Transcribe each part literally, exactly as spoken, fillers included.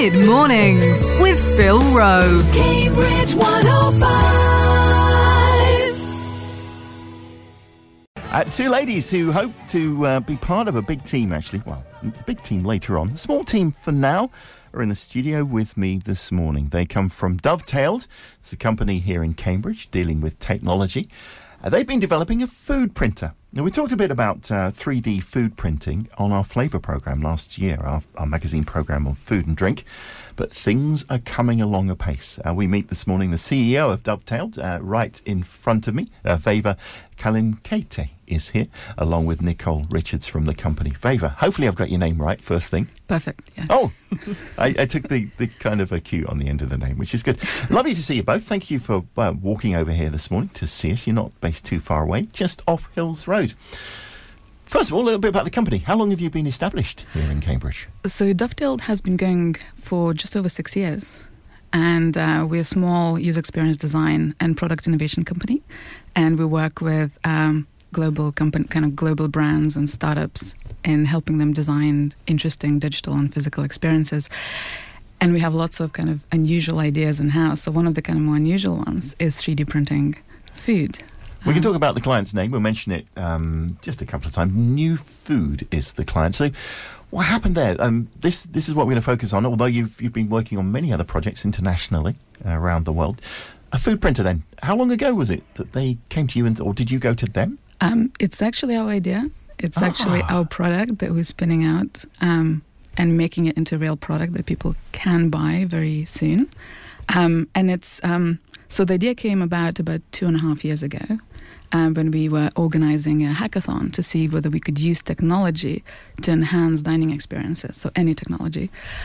Mid Mornings with Phil Rowe. Cambridge one oh five. Uh, two ladies who hope to uh, be part of a big team, actually. Well, a big team later on. A small team for now are in the studio with me this morning. They come from Dovetailed. It's a company here in Cambridge dealing with technology. Uh, they've been developing a food printer. Now, we talked a bit about uh, three D food printing on our Flavour programme last year, our, our magazine programme on food and drink, but things are coming along apace. Uh, we meet this morning the C E O of Dovetailed, uh, right in front of me. Uh, Veva Kalinkete is here, along with Nicole Richards from the company. Veva, hopefully I've got your name right, first thing. Perfect, yeah. Oh, I, I took the, the kind of a cue on the end of the name, which is good. Lovely to see you both. Thank you for uh, walking over here this morning to see us. You're not based too far away, just off Hills Road. First of all, a little bit about the company. How long have you been established here in Cambridge? So Dovetailed has been going for just over six years. And uh, we're a small user experience design and product innovation company. And we work with um, global company, kind of global brands and startups in helping them design interesting digital and physical experiences. And we have lots of kind of unusual ideas in-house. So one of the kind of more unusual ones is three D printing food. We can talk about the client's name. We'll mention it um, just a couple of times. New Food is the client. So what happened there? Um, this this is what we're going to focus on, although you've, you've been working on many other projects internationally uh, around the world. A food printer then. How long ago was it that they came to you, and, or did you go to them? Um, it's actually our idea. It's Ah. actually our product that we're spinning out um, and making it into a real product that people can buy very soon. Um, and it's um, so the idea came about about two and a half years ago. Um, when we were organizing a hackathon to see whether we could use technology to enhance dining experiences, so any technology.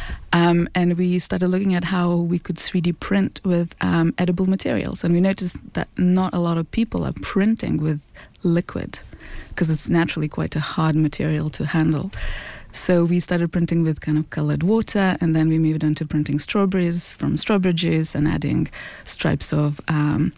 Um, and we started looking at how we could three D print with um, edible materials. And we noticed that not a lot of people are printing with liquid because it's naturally quite a hard material to handle. So we started printing with kind of colored water, and then we moved on to printing strawberries from strawberry juice and adding stripes of... Um,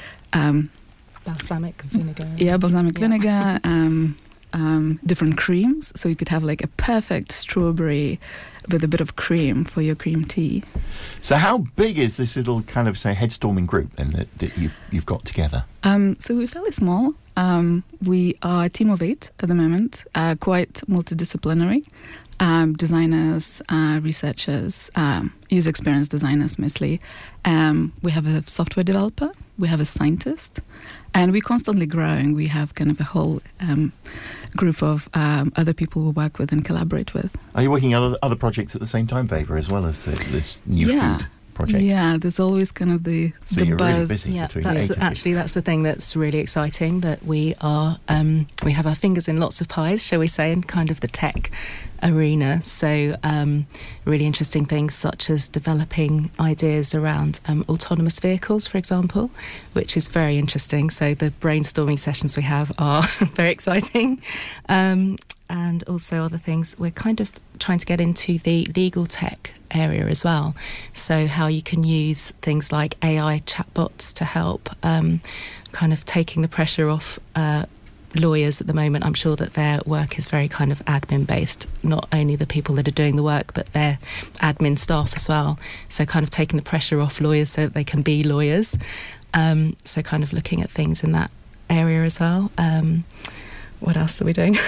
um, Balsamic vinegar. Yeah, balsamic Yeah. vinegar, um, um, different creams. So you could have like a perfect strawberry with a bit of cream for your cream tea. So how big is this little kind of, say, headstorming group then that, that you've you've got together? Um, so we're fairly small. Um, we are a team of eight at the moment, uh, quite multidisciplinary. Um, designers, uh, researchers, um, user experience designers mostly. Um, we have a software developer, we have a scientist, and we're constantly growing. We have kind of a whole um, group of um, other people we work with and collaborate with. Are you working on other, other projects at the same time, Veva, as well as the, this new Yeah. food project? Yeah, there's always kind of the, So the you're buzz. really busy Yeah, between that's eight the, of you. actually that's the thing that's really exciting. That we are um, we have our fingers in lots of pies, shall we say, in kind of the tech arena. So um, really interesting things such as developing ideas around um, autonomous vehicles, for example, which is very interesting. So the brainstorming sessions we have are very exciting. Um, and also other things, we're kind of trying to get into the legal tech area as well. So how you can use things like A I chatbots to help um, kind of taking the pressure off uh, lawyers at the moment. I'm sure that their work is very kind of admin based, not only the people that are doing the work, but their admin staff as well. So kind of taking the pressure off lawyers so that they can be lawyers. Um, so kind of looking at things in that area as well. Um, what else are we doing?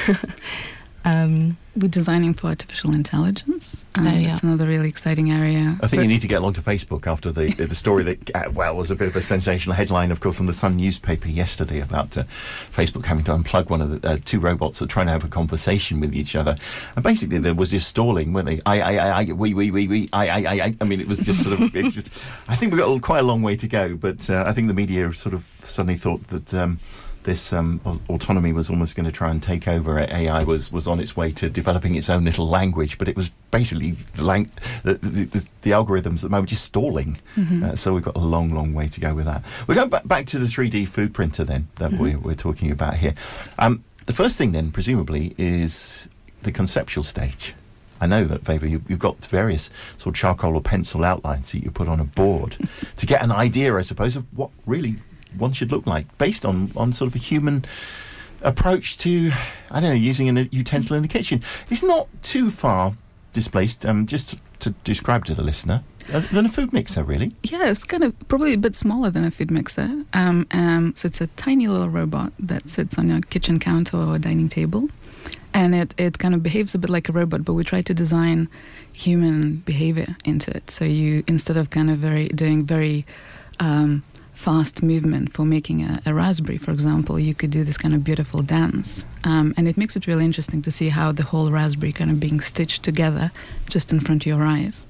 um, We're designing for artificial intelligence. Um, Oh, yeah. That's another really exciting area. I think But- you need to get along to Facebook after the the story that, uh, well, was a bit of a sensational headline, of course, on the Sun newspaper yesterday about uh, Facebook having to unplug one of the uh, two robots that are trying to have a conversation with each other. And basically, there was just stalling, weren't they? I, I, I, I, we, we, we, we, I, I, I, I. I mean, it was just sort of, it was just, I think we've got a, quite a long way to go, but uh, I think the media sort of suddenly thought that um, this um, au- autonomy was almost going to try and take over. A I was, was on its way to developing its own little language, but it was basically the, lang- the, the, the, the algorithms at the moment just stalling. Mhm. Uh, so we've got a long, long way to go with that. We're going back, back to the three D food printer then that Mm-hmm. we're, we're talking about here. Um, the first thing then, presumably, is the conceptual stage. I know that, Veva, you, you've got various sort of charcoal or pencil outlines that you put on a board to get an idea, I suppose, of what really one should look like, based on, on sort of a human approach to, I don't know, using a utensil in the kitchen. It's not too far displaced. Um, just to describe to the listener uh, than a food mixer, really. Yeah, it's kind of probably a bit smaller than a food mixer. Um, um, so it's a tiny little robot that sits on your kitchen counter or dining table. And it, it kind of behaves a bit like a robot, but we try to design human behavior into it. So you, instead of kind of very doing very um, fast movement for making a, a raspberry, for example, you could do this kind of beautiful dance. Um, and it makes it really interesting to see how the whole raspberry kind of being stitched together just in front of your eyes.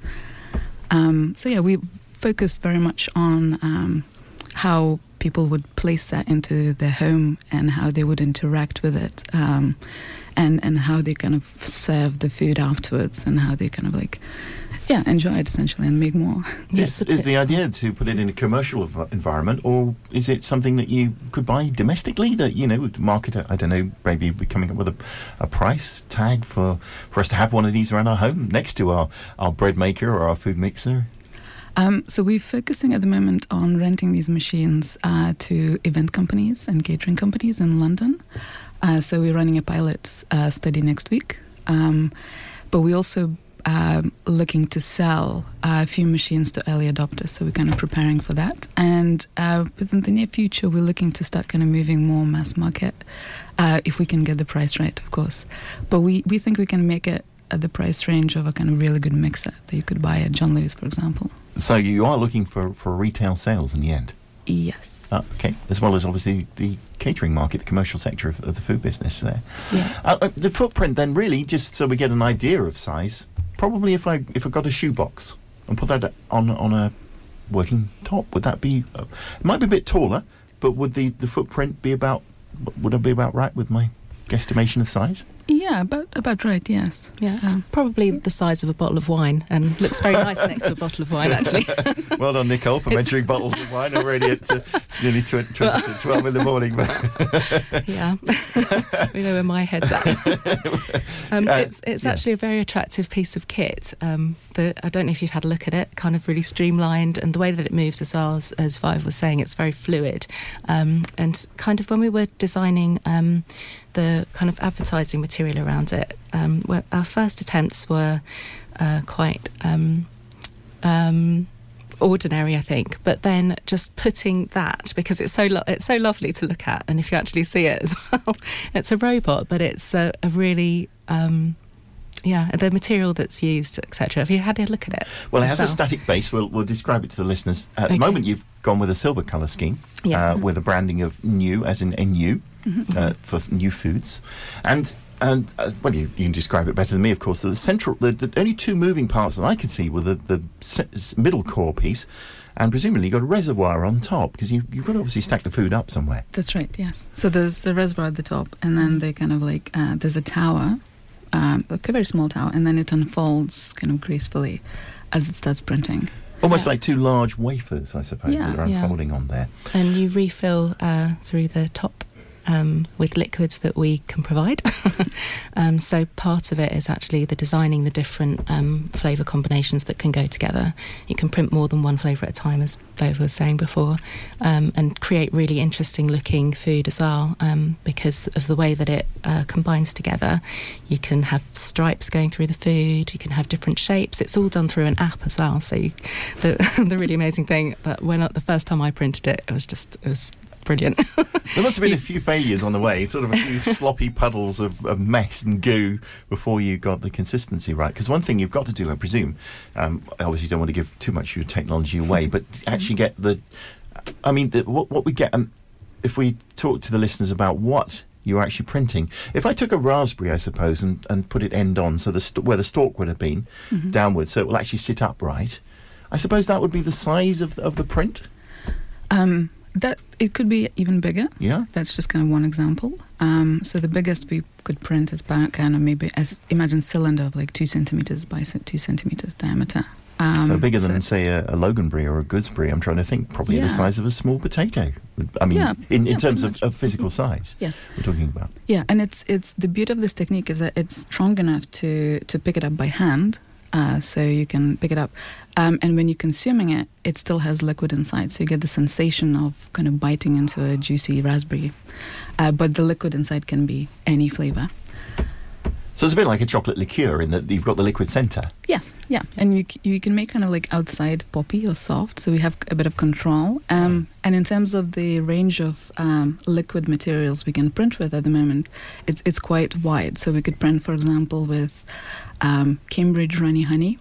Um, so yeah, we focused very much on um, how people would place that into their home and how they would interact with it. Um, And, and how they kind of serve the food afterwards and how they kind of like, yeah, enjoy it essentially and make more. Is, is the idea to put it in a commercial ev- environment, or is it something that you could buy domestically that, you know, would market it? I don't know, maybe we're coming up with a, a price tag for, for us to have one of these around our home next to our, our bread maker or our food mixer? Um, so we're focusing at the moment on renting these machines uh, to event companies and catering companies in London. Uh, so we're running a pilot uh, study next week. Um, but we're also uh, looking to sell uh, a few machines to early adopters. So we're kind of preparing for that. And uh, within the near future, we're looking to start kind of moving more mass market, uh, if we can get the price right, of course. But we, we think we can make it at the price range of a kind of really good mixer that you could buy at John Lewis, for example. So you are looking for, for retail sales in the end? Yes. Uh, okay, as well as obviously the catering market, the commercial sector of, of the food business there. Yeah. Uh, uh, the footprint then, really, just so we get an idea of size, probably if I if I got a shoebox and put that on on a working top, would that be, uh, it might be a bit taller, but would the, the footprint be about, would I be about right with my guesstimation of size? Yeah, about about right, yes. Yeah, it's Um, probably the size of a bottle of wine and looks very nice next to a bottle of wine, actually. Well done, Nicole, for mentioning bottles of wine already at uh, nearly twenty to twelve in the morning. Yeah, we know where my head's at. Um, Uh, it's it's yeah. actually a very attractive piece of kit. Um, the, I don't know if you've had a look at it, kind of really streamlined, and the way that it moves as well, as, as Vive was saying, it's very fluid. Um, and kind of when we were designing um, the kind of advertising material around it, um, where our first attempts were uh, quite um, um, ordinary, I think. But then just putting that, because it's so lo- it's so lovely to look at, and if you actually see it as well, it's a robot, but it's a, a really um, yeah, the material that's used, et cetera. Have you had a look at it? Well, it has a yourself? static base. We'll, we'll describe it to the listeners. At Okay. the moment, you've gone with a silver colour scheme, Yeah. uh, with a branding of new, as in N U, Mm-hmm. uh, for f- new foods. And, and uh, well, you, you can describe it better than me, of course. The central, the, the only two moving parts that I could see were the, the s- middle core piece, and presumably you've got a reservoir on top, because you, you've got to obviously stack the food up somewhere. That's right, yes. So there's a reservoir at the top, and then they kind of like, uh, there's a tower, um, like a very small tower, and then it unfolds kind of gracefully as it starts printing. Almost Yeah. like two large wafers, I suppose, Yeah, that are yeah. unfolding on there. And you refill uh, through the top um, with liquids that we can provide. um, so part of it is actually the designing the different um, flavour combinations that can go together. You can print more than one flavour at a time, as Viv was saying before, um, and create really interesting looking food as well, um, because of the way that it uh, combines together. You can have stripes going through the food, you can have different shapes. It's all done through an app as well. So you, the, the really amazing thing, but when the first time I printed it, it was just, it was brilliant. There must have been a few failures on the way, sort of a few sloppy puddles of, of mess and goo before you got the consistency right. Because one thing you've got to do, I presume, um, obviously you don't want to give too much of your technology away, but actually get the, I mean, the, what, what we get, um, if we talk to the listeners about what you're actually printing. If I took a raspberry, I suppose, and, and put it end on, so the st- where the stalk would have been, Mm-hmm. downwards, so it will actually sit upright, I suppose that would be the size of, of the print? Um, that it could be even bigger. Yeah? That's just kind of one example. Um, so the biggest we could print is about kind of maybe as imagine cylinder of like two centimeters by so two centimeters diameter. Um, so bigger than, so- say, a, a Loganberry or a Gooseberry. I'm trying to think, probably Yeah. the size of a small potato. I mean, Yeah, in, in yeah, terms pretty of, much. of physical size, Yes. we're talking about. Yeah, and it's it's the beauty of this technique is that it's strong enough to to pick it up by hand, uh, so you can pick it up, um, and when you're consuming it, it still has liquid inside, so you get the sensation of kind of biting into a juicy raspberry, uh, but the liquid inside can be any flavor. So it's a bit like a chocolate liqueur in that you've got the liquid centre. Yes, yeah, and you c- you can make kind of like outside poppy or soft, so we have a bit of control. Um, and in terms of the range of um, liquid materials we can print with at the moment, it's it's quite wide. So we could print, for example, with um, Cambridge Runny Honey,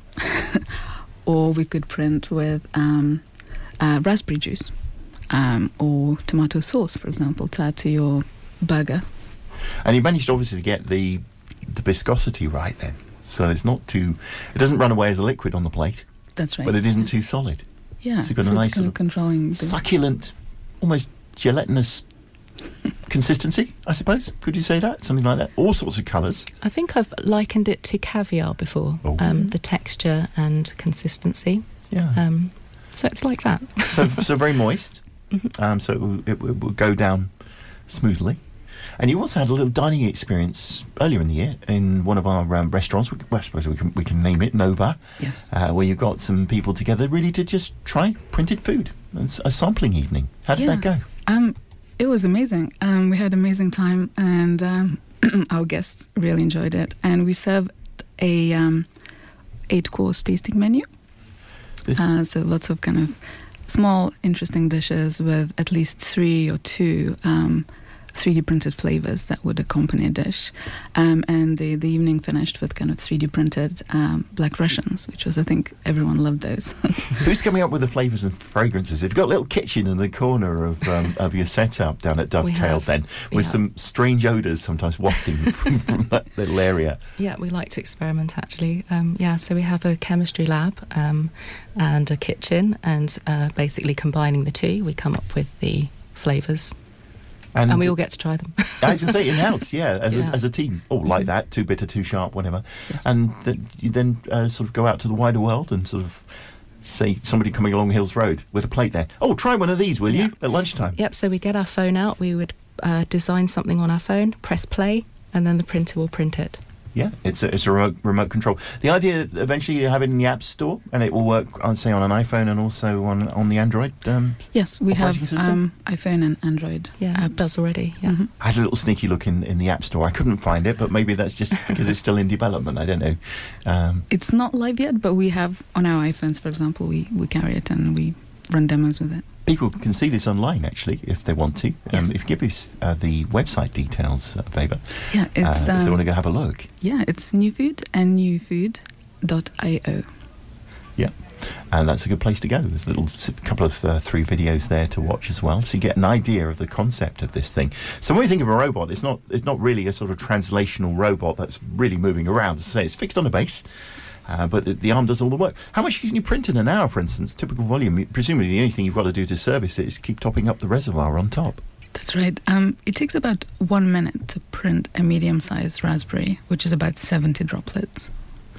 or we could print with um, uh, raspberry juice, um, or tomato sauce, for example, to add to your burger. And you managed obviously to get the the viscosity right then. So it's not too, it doesn't run away as a liquid on the plate, That's right. but it isn't too solid. Yeah, So you've got a so nice it's kind sort of of controlling the Succulent, almost gelatinous consistency, I suppose. Could you say that? Something like that? All sorts of colours. I think I've likened it to caviar before, Oh. um, the texture and consistency. Yeah. Um, so it's like that. so so very moist. Mhm. Um, so it will, it will- will go down smoothly. And you also had a little dining experience earlier in the year in one of our um, restaurants. We, well, I suppose we can we can name it Nova, Yes. uh, where you got some people together really to just try printed food. It's a sampling evening. How did Yeah. that go? Um, it was amazing. Um, we had an amazing time, and um, our guests really enjoyed it. And we served a um, eight-course tasting menu. This- Uh, so lots of kind of small, interesting dishes with at least three or two um, three D printed flavors that would accompany a dish. Um, and the, the evening finished with kind of three D printed um, Black Russians, which was, I think, everyone loved those. Who's coming up with the flavours and fragrances? You've got a little kitchen in the corner of um, of your setup down at We Dovetail have. then, We with have. some strange odours sometimes wafting from, from that little area. Yeah, we like to experiment actually. Um, yeah, so we have a chemistry lab um, and a kitchen, and uh, basically combining the two, we come up with the flavours, and, we all get to try them. I can say in-house, yeah, as, Yeah. A, as a team. Oh, like that, too bitter, too sharp, whatever. Yes. And then you then uh, sort of go out to the wider world and sort of say somebody coming along Hills Road with a plate there. Oh, try one of these, will Yeah. you, at lunchtime? Yep, so we get our phone out, we would uh, design something on our phone, press play, and then the printer will print it. Yeah, it's a, it's a remote, remote control. The idea that eventually you have it in the App Store and it will work, I'd say, on an iPhone and also on on the Android. Um, Yes, we have Operating system? um, iPhone and Android Yeah, apps. it does already. Yeah. Mhm. I had a little sneaky look in, in the App Store. I couldn't find it, but maybe that's just because it's still in development. I don't know. Um, It's not live yet, but we have on our iPhones, for example, we, we carry it and we run demos with it. people can see this online, actually, if they want to. Um, Yes. If you give us uh, the website details, uh, Weber, Yeah, uh, it's if they um, want to go have a look. yeah, it's newfood and newfood dot io. Yeah. And that's a good place to go. There's a little s- couple of uh, three videos there to watch as well, so you get an idea of the concept of this thing. So when we think of a robot, it's not it's not really a sort of translational robot that's really moving around. As I say, it's fixed on a base, uh, but the, the arm does all the work. How much can you print in an hour, for instance? Typical volume. Presumably, the only thing you've got to do to service it is keep topping up the reservoir on top. That's right. Um, it takes about one minute to print a medium-sized raspberry, which is about seventy droplets.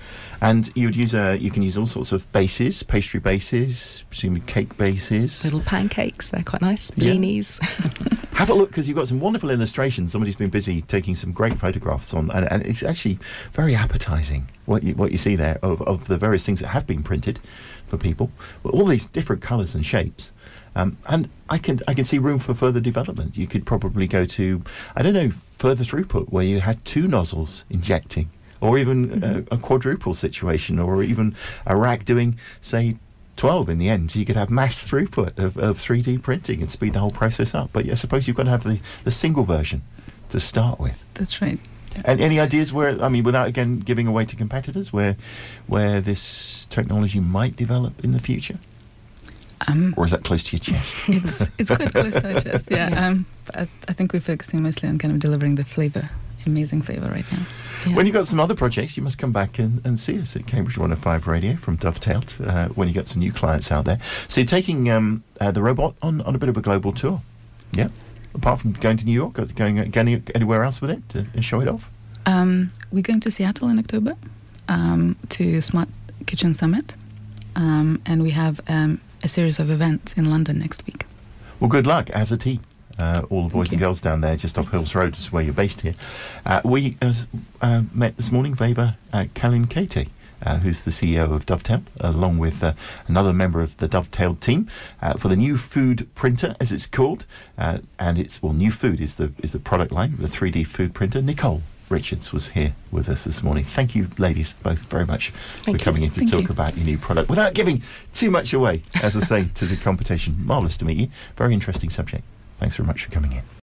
And you would use a, you can use all sorts of bases, pastry bases, presumably cake bases. Little pancakes, they're quite nice. Yeah. Blinis. Have a look, because you've got some wonderful illustrations. Somebody's been busy taking some great photographs on, and, and it's actually very appetising what you what you see there of, of the various things that have been printed for people, with all these different colours and shapes. Um, and I can I can see room for further development. You could probably go to, I don't know, further throughput where you had two nozzles injecting, or even a, a quadruple situation, or even a rack doing, say, twelve in the end. So you could have mass throughput of, of three D printing and speed the whole process up. But I suppose you've got to have the, the single version to start with. That's right. And any ideas where, I mean, without again giving away to competitors, where where this technology might develop in the future? Um, Or is that close to your chest? it's it's quite close to our chest, yeah. Yeah. Um, but I, I think we're focusing mostly on kind of delivering the flavour, amazing flavour right now. Yeah. When you've got some other projects, you must come back and, and see us at Cambridge one oh five Radio from Dovetailed uh, when you got some new clients out there. So you're taking um, uh, the robot on, on a bit of a global tour, yeah? Apart from going to New York, going, going anywhere else with it to, to show it off? Um, we're going to Seattle in October um, to Smart Kitchen Summit, um, and we have um, a series of events in London next week. Well, good luck as a team. Uh, all the boys Thank and you. girls down there, just off Hills Road, is where you're based here. Uh, we uh, uh, met this morning Weber uh, Kalin-Katie, uh, who's the C E O of Dovetail, along with uh, another member of the Dovetail team uh, for the new food printer, as it's called. Uh, and it's, well, new food is the is the product line, the three D food printer. Nicole, Richards was here with us this morning. Thank you, ladies, both very much Thank for coming you. in to Thank talk you. about your new product without giving too much away, as I say, to the competition. Marvellous to meet you. Very interesting subject. Thanks very much for coming in.